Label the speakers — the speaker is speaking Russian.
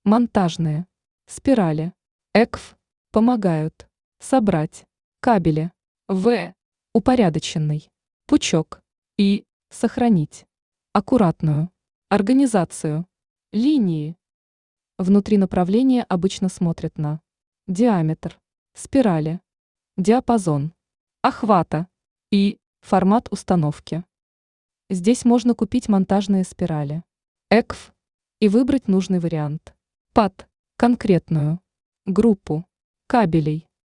Speaker 1: монтажные, спирали, ЭКФ, помогают, собрать, кабели, В, упорядоченный, пучок, И, сохранить, аккуратную, организацию, линии. Внутри направления обычно смотрят на диаметр, спирали, диапазон, охвата и формат установки. Здесь можно купить монтажные спирали, ЭКФ, и выбрать нужный вариант под конкретную группу кабелей.